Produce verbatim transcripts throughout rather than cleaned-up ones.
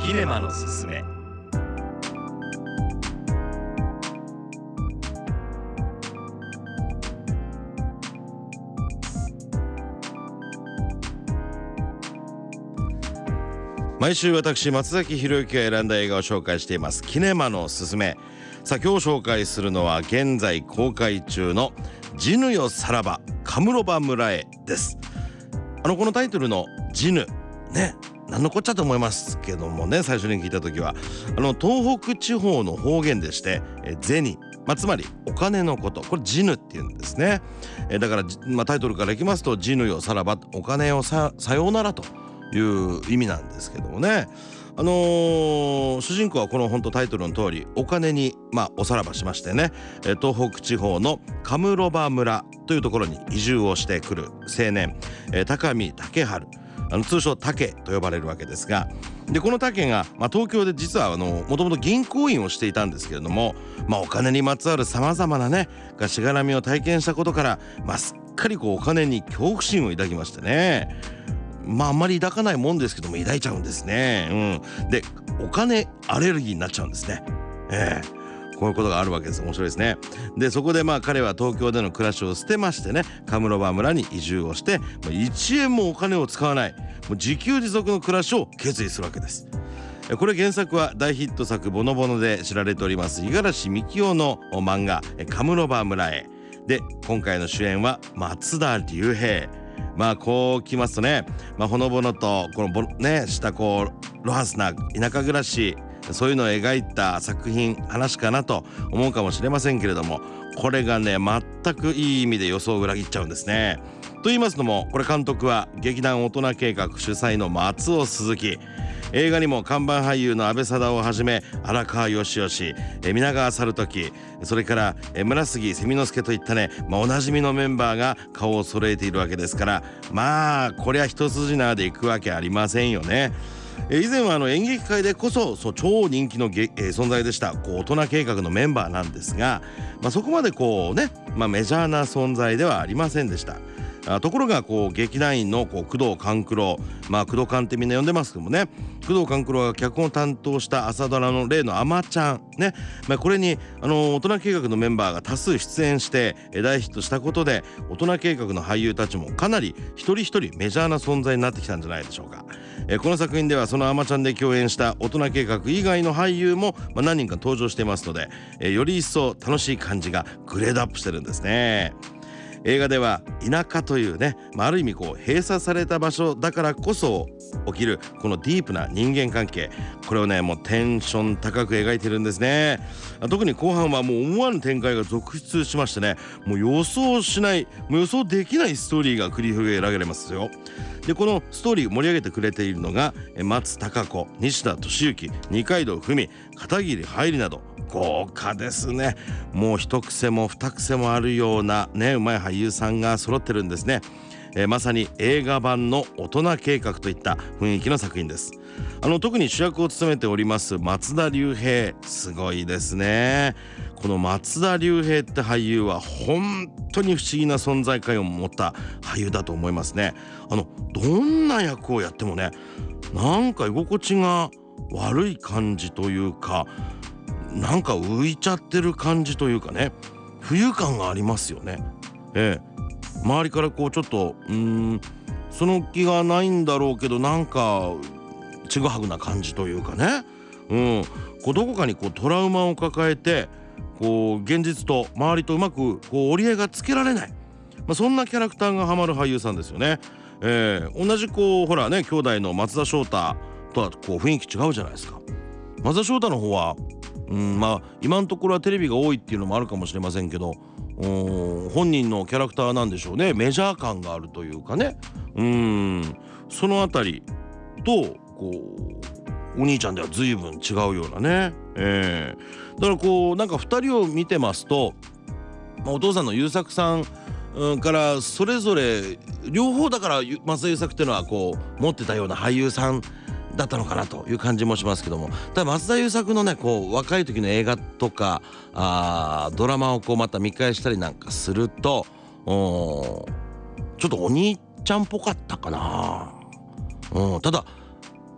キネマのすすめ。毎週私松崎弘之が選んだ映画を紹介していますキネマのすすめ。さあ今日紹介するのは現在公開中のジヌよさらばカムロバ村へです。あのこのタイトルのジヌね、何のこっちゃと思いますけどもね、最初に聞いた時はあの東北地方の方言でしてえ銭、まあ、つまりお金のこと、これジヌっていうんですね。えだから、まあ、タイトルからいきますとジヌよさらば、お金を さ, さようならという意味なんですけどもね、あのー、主人公はこの本当タイトルの通りお金に、まあ、おさらばしましてね、東北地方のカムロバ村というところに移住をしてくる青年、高見武春、あの通称竹と呼ばれるわけですが、でこの竹が、まあ、東京で実はあのもともと銀行員をしていたんですけれども、まあ、お金にまつわるさまざまなねがしがらみを体験したことから、まあ、すっかりこうお金に恐怖心を抱きましてね、まああんまり抱かないもんですけども抱いちゃうんですね、うん、でお金アレルギーになっちゃうんですね、えー、こういうことがあるわけです。面白いですね。でそこでまあ彼は東京での暮らしを捨てましてね、カムロバ村に移住をしていちえんもお金を使わない、もう自給自足の暮らしを決意するわけです。これ原作は大ヒット作ボノボノで知られております五十嵐美樹夫の漫画カムロバ村へで、今回の主演は松田龍平。まあこうきますとね、まあ、ほのぼのとこのぼねしたこうロハスな田舎暮らし、そういうのを描いた作品話かなと思うかもしれませんけれども、これがね全くいい意味で予想を裏切っちゃうんですね。と言いますのも、これ監督は劇団大人計画主催の松尾鈴木、映画にも看板俳優の阿部サダヲをはじめ荒川よしよし、皆川猿時、それから村杉蝉之助といったね、まあ、おなじみのメンバーが顔を揃えているわけですから、まあこりゃ一筋縄でいくわけありませんよね。以前はあの演劇界でこそそう超人気のげ、えー、存在でしたこう大人計画のメンバーなんですが、まあ、そこまでこうね、まあ、メジャーな存在ではありませんでした。あところがこう劇団員のこう工藤官九郎、まあ工藤官ってみんな呼んでますけどもね、工藤官九郎が脚本を担当した朝ドラの例のあまちゃんね、まあ、これにあの大人計画のメンバーが多数出演して大ヒットしたことで、大人計画の俳優たちもかなり一人一人メジャーな存在になってきたんじゃないでしょうか。えこの作品ではそのあまちゃんで共演した大人計画以外の俳優も、まあ、何人か登場していますので、えより一層楽しい感じがグレードアップしてるんですね。映画では田舎というね、まあ、ある意味こう閉鎖された場所だからこそ起きるこのディープな人間関係、これをねもうテンション高く描いてるんですね。特に後半はもう思わぬ展開が続出しましてね、もう予想しない、もう予想できないストーリーが繰り広げられますよ。でこのストーリーを盛り上げてくれているのが松たか子、西田敏行、二階堂ふみ、片桐はいりなど豪華ですね。もう一癖も二癖もあるようなねうまい俳優さんが揃ってるんですね。えー、まさに映画版の大人計画といった雰囲気の作品です。あの特に主役を務めております松田龍平、すごいですね。この松田龍平って俳優は本当に不思議な存在感を持った俳優だと思いますね。あのどんな役をやってもね、なんか居心地が悪い感じというか、なんか浮いちゃってる感じというかね、浮遊感がありますよね。ええ、周りからこうちょっとうーんその気がないんだろうけど、なんかちぐはぐな感じというかね、うん、こうどこかにこうトラウマを抱えてこう現実と周りとうまくこう折り合いがつけられない、まあ、そんなキャラクターがハマる俳優さんですよね。えー、同じこうほらね兄弟の松田翔太とはこう雰囲気違うじゃないですか。松田翔太の方はうん、まあ今のところはテレビが多いっていうのもあるかもしれませんけど、本人のキャラクターなんでしょうね、メジャー感があるというかね、うん、そのあたりとこうお兄ちゃんでは随分違うようなね、えー、だからこうなんかふたりを見てますと、まあ、お父さんの優作さんからそれぞれ両方だから松田優作っていうのはこう持ってたような俳優さんだったのかなという感じもしますけども、ただ松田優作のねこう若い時の映画とかあドラマをこうまた見返したりなんかすると、ちょっとお兄ちゃんっぽかったかな、うん、ただ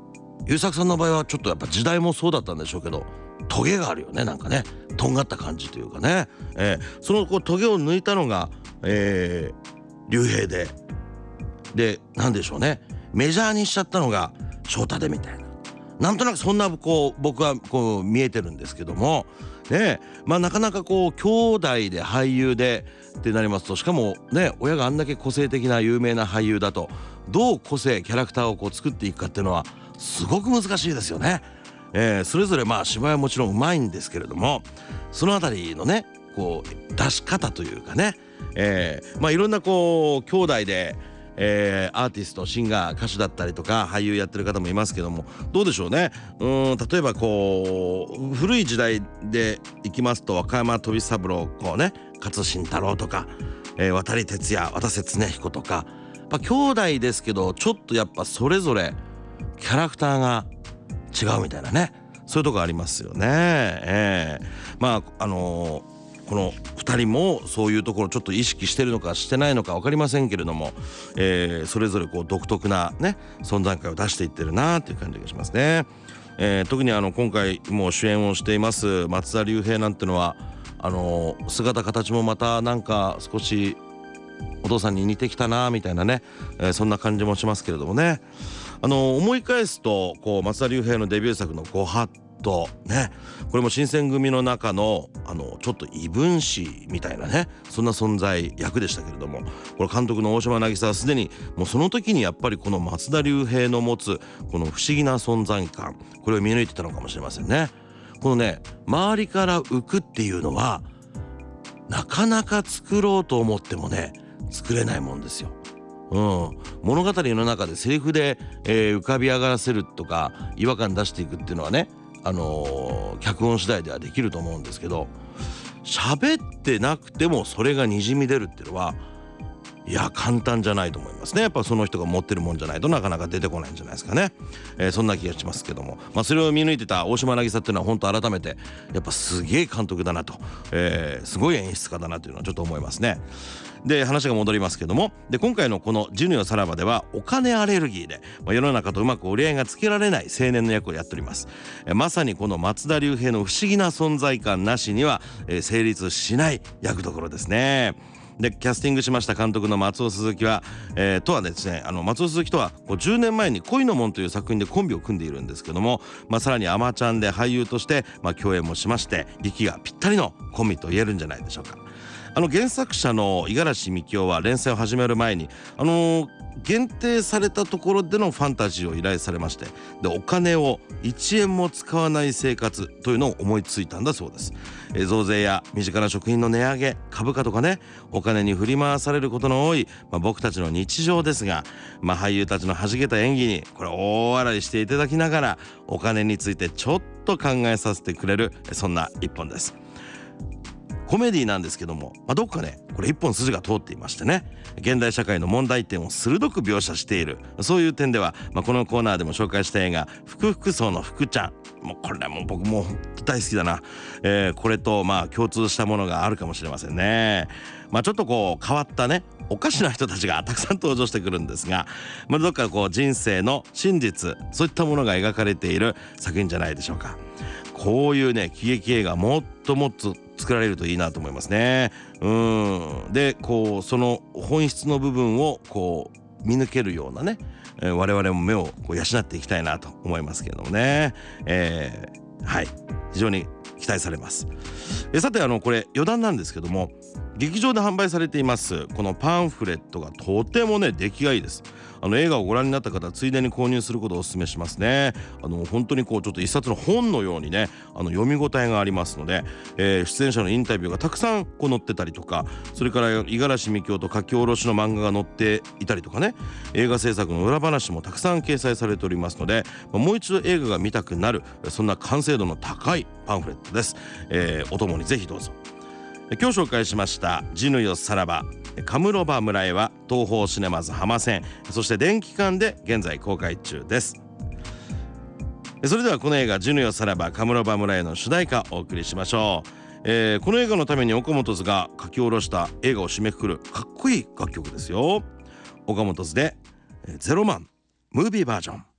優作さんの場合はちょっとやっぱ時代もそうだったんでしょうけど、トゲがあるよね、なんかね、とんがった感じというかね、えー、そのこうトゲを抜いたのが、えー、竜兵ででなんでしょうね、メジャーにしちゃったのが翔太でみたいな、なんとなくそんなこう僕はこう見えてるんですけどもね。まあなかなかこう兄弟で俳優でってなりますと、しかもね親があんだけ個性的な有名な俳優だと、どう個性キャラクターをこう作っていくかっていうのはすごく難しいですよね。えー、それぞれまあ芝居はもちろんうまいんですけれども、そのあたりのねこう出し方というかね、えー、まあいろんなこう兄弟でえー、アーティストシンガー歌手だったりとか俳優やってる方もいますけども、どうでしょうね。うーん例えばこう古い時代でいきますと、若山飛三郎こうね勝新太郎とか、えー、渡哲也渡瀬恒彦とか、まあ、兄弟ですけどちょっとやっぱそれぞれキャラクターが違うみたいなね、そういうとこありますよね。えー、まああのーこのふたりもそういうところちょっと意識してるのかしてないのか分かりませんけれども、えー、それぞれこう独特なね存在感を出していってるなっていう感じがしますね。えー、特にあの今回もう主演をしています松田龍平なんてのはあのー、姿形もまたなんか少しお父さんに似てきたなみたいなね、えー、そんな感じもしますけれどもね。あのー、思い返すとこう松田龍平のデビュー作のご法度ね、これも新選組の中のあのちょっと異分子みたいなね、そんな存在役でしたけれども、これ監督の大島渚はすでにもうその時にやっぱりこの松田龍平の持つこの不思議な存在感、これを見抜いてたのかもしれませんね。このね周りから浮くっていうのはなかなか作ろうと思ってもね作れないもんですよ。うん、物語の中でセリフで、えー、浮かび上がらせるとか違和感出していくっていうのはね、あのー、脚本次第ではできると思うんですけど、喋ってなくてもそれがにじみ出るっていうのはいや簡単じゃないと思いますね。やっぱその人が持ってるもんじゃないとなかなか出てこないんじゃないですかね。えー、そんな気がしますけども、まあ、それを見抜いてた大島渚っていうのは本当改めてやっぱすげえ監督だなと、えー、すごい演出家だなというのはちょっと思いますね。で話が戻りますけども、で今回のこの「ジュニオさらば」ではお金アレルギーで、まあ、世の中とうまく折り合いがつけられない青年の役をやっております。えまさにこの松田龍平の不思議な存在感なしには、えー、成立しない役どころですね。でキャスティングしました監督の松尾鈴木は、えー、とはですねあの松尾鈴木とはこうじゅうねんまえに恋の門という作品でコンビを組んでいるんですけども、まあ、さらにアマちゃんで俳優として、まあ、共演もしまして、息がぴったりのコンビと言えるんじゃないでしょうか。あの原作者の五十嵐美樹夫は連載を始める前にあのー、限定されたところでのファンタジーを依頼されまして、でお金をいちえんも使わない生活というのを思いついたんだそうです。え増税や身近な食品の値上げ、株価とかね、お金に振り回されることの多い、まあ、僕たちの日常ですが、まあ、俳優たちの弾けた演技にこれ大笑いしていただきながらお金についてちょっと考えさせてくれる、そんな一本です。コメディなんですけども、まあ、どっかねこれ一本筋が通っていましてね、現代社会の問題点を鋭く描写している、そういう点では、まあ、このコーナーでも紹介した映画「福福荘の福ちゃん」、もうこれも僕も本当大好きだな、えー、これとまあ共通したものがあるかもしれませんね。まあ、ちょっとこう変わったねおかしな人たちがたくさん登場してくるんですが、まあ、どっかこう人生の真実そういったものが描かれている作品じゃないでしょうか。こういうね喜劇映画もっともっと作られるといいなと思いますね。うんでこうその本質の部分をこう見抜けるようなね、えー、我々も目をこう養っていきたいなと思いますけれどもね、えー、はい非常に期待されます。えさてあのこれ余談なんですけども、劇場で販売されていますこのパンフレットがとてもね出来がいいです。あの映画をご覧になった方ついでに購入することをお勧めしますね。あの本当にこうちょっと一冊の本のようにねあの読み応えがありますので、えー、出演者のインタビューがたくさんこう載ってたりとか、それから五十嵐美樹夫と書き下ろしの漫画が載っていたりとかね、映画制作の裏話もたくさん掲載されておりますので、もう一度映画が見たくなるそんな完成度の高いパンフレットです。えー、お供にぜひどうぞ。今日紹介しました「ジヌヨさらば」カムロバ村へは東宝シネマズ浜線、そして電気館で現在公開中です。それではこの映画「ジュヌヨさらばカムロバ村へ」の主題歌をお送りしましょう。えー、この映画のために岡本図が書き下ろした映画を締めくくるかっこいい楽曲ですよ。岡本図でゼロマンムービーバージョン。